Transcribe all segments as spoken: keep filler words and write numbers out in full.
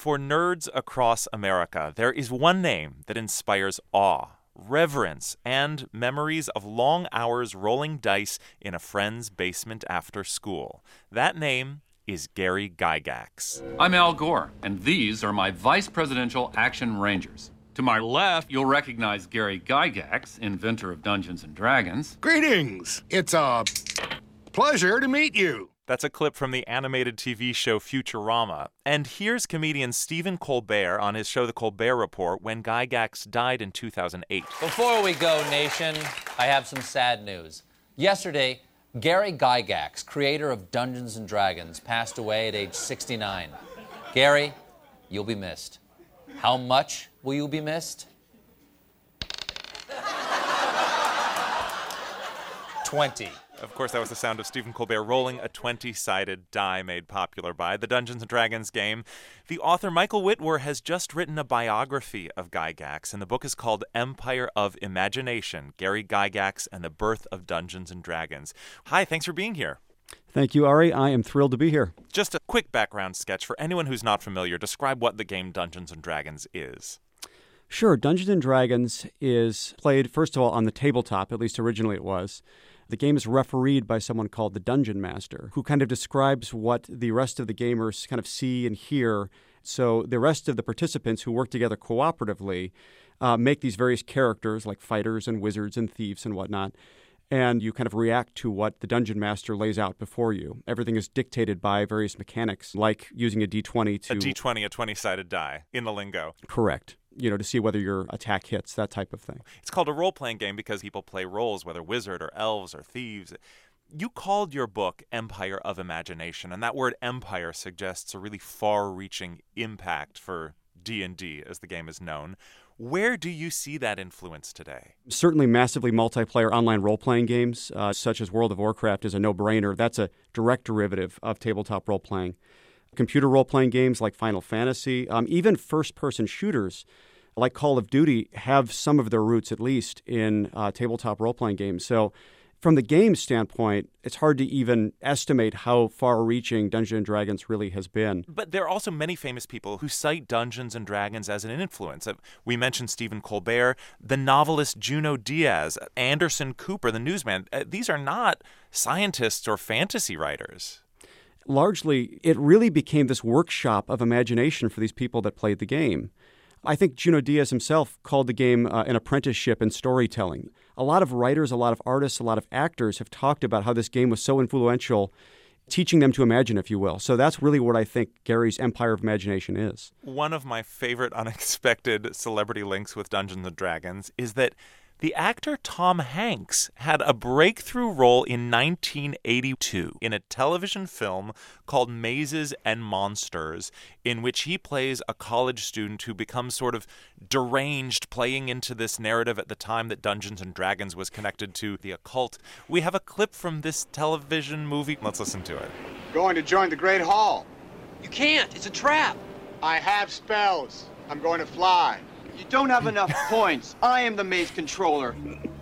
For nerds across America, there is one name that inspires awe, reverence, and memories of long hours rolling dice in a friend's basement after school. That name is Gary Gygax. I'm Al Gore, and these are my Vice Presidential Action Rangers. To my left, you'll recognize Gary Gygax, inventor of Dungeons and Dragons. Greetings. It's a pleasure to meet you. That's a clip from the animated T V show Futurama. And here's comedian Stephen Colbert on his show The Colbert Report when Gygax died in two thousand eight. Before we go, nation, I have some sad news. Yesterday, Gary Gygax, creator of Dungeons and Dragons, passed away at age sixty-nine. Gary, you'll be missed. How much will you be missed? twenty. Of course, that was the sound of Stephen Colbert rolling a twenty-sided die made popular by the Dungeons and Dragons game. The author Michael Whitwer has just written a biography of Gygax, and the book is called Empire of Imagination, Gary Gygax and the Birth of Dungeons and Dragons. Hi, thanks for being here. Thank you, Ari. I am thrilled to be here. Just a quick background sketch for anyone who's not familiar. Describe what the game Dungeons and Dragons is. Sure. Dungeons and Dragons is played, first of all, on the tabletop, at least originally it was. The game is refereed by someone called the Dungeon Master, who kind of describes what the rest of the gamers kind of see and hear. So the rest of the participants who work together cooperatively uh, make these various characters like fighters and wizards and thieves and whatnot, and you kind of react to what the Dungeon Master lays out before you. Everything is dictated by various mechanics, like using a d twenty to... A d twenty, a twenty-sided die, in the lingo. Correct. You know, to see whether your attack hits, that type of thing. It's called a role-playing game because people play roles, whether wizard or elves or thieves. You called your book Empire of Imagination, and that word empire suggests a really far-reaching impact for D and D, as the game is known. Where do you see that influence today? Certainly massively multiplayer online role-playing games, uh, such as World of Warcraft, is a no-brainer. That's a direct derivative of tabletop role-playing. Computer role-playing games like Final Fantasy, um, even first-person shooters like Call of Duty have some of their roots, at least, in uh, tabletop role-playing games. So from the game standpoint, it's hard to even estimate how far-reaching Dungeons and Dragons really has been. But there are also many famous people who cite Dungeons and Dragons as an influence. We mentioned Stephen Colbert, the novelist Junot Diaz, Anderson Cooper, the newsman. These are not scientists or fantasy writers. Largely, it really became this workshop of imagination for these people that played the game. I think Junot Diaz himself called the game uh, an apprenticeship in storytelling. A lot of writers, a lot of artists, a lot of actors have talked about how this game was so influential, teaching them to imagine, if you will. So that's really what I think Gary's Empire of Imagination is. One of my favorite unexpected celebrity links with Dungeons and Dragons is that the actor Tom Hanks had a breakthrough role in nineteen eighty-two in a television film called Mazes and Monsters, in which he plays a college student who becomes sort of deranged, playing into this narrative at the time that Dungeons and Dragons was connected to the occult. We have a clip from this television movie. Let's listen to it. Going to join the Great Hall. You can't. It's a trap. I have spells. I'm going to fly. You don't have enough points. I am the maze controller.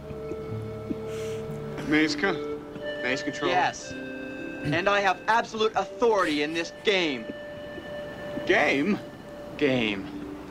Maze, co- maze controller? Yes. And I have absolute authority in this game. Game? Game.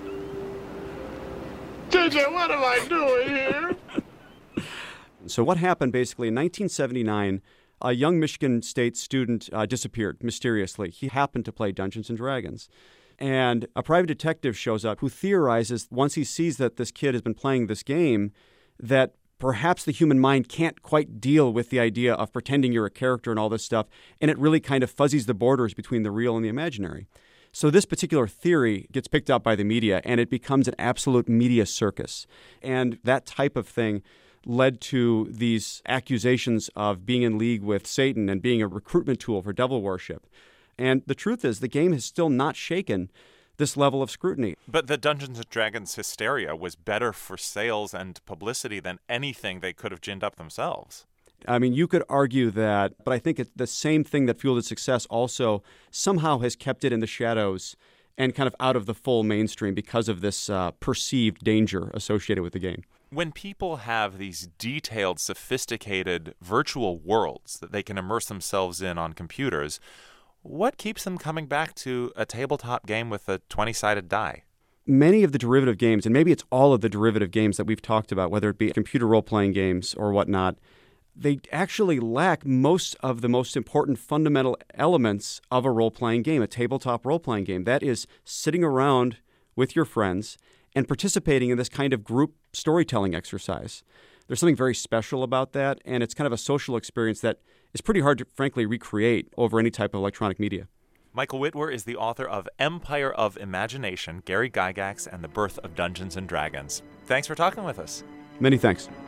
J J, what am I doing here? So what happened basically in nineteen seventy-nine, a young Michigan State student uh, disappeared mysteriously. He happened to play Dungeons and Dragons. And a private detective shows up who theorizes, once he sees that this kid has been playing this game, that perhaps the human mind can't quite deal with the idea of pretending you're a character and all this stuff, and it really kind of fuzzies the borders between the real and the imaginary. So this particular theory gets picked up by the media, and it becomes an absolute media circus. And that type of thing led to these accusations of being in league with Satan and being a recruitment tool for devil worship. And the truth is, the game has still not shaken this level of scrutiny. But the Dungeons and Dragons hysteria was better for sales and publicity than anything they could have ginned up themselves. I mean, you could argue that, but I think it's the same thing that fueled its success also somehow has kept it in the shadows and kind of out of the full mainstream because of this uh, perceived danger associated with the game. When people have these detailed, sophisticated virtual worlds that they can immerse themselves in on computers, What keeps them coming back to a tabletop game with a twenty-sided die? Many of the derivative games, and maybe it's all of the derivative games that we've talked about, whether it be computer role-playing games or whatnot, they actually lack most of the most important fundamental elements of a role-playing game, a tabletop role-playing game. That is sitting around with your friends and participating in this kind of group storytelling exercise. There's something very special about that, and it's kind of a social experience that is pretty hard to, frankly, recreate over any type of electronic media. Michael Witwer is the author of Empire of Imagination, Gary Gygax, and the Birth of Dungeons and Dragons. Thanks for talking with us. Many thanks.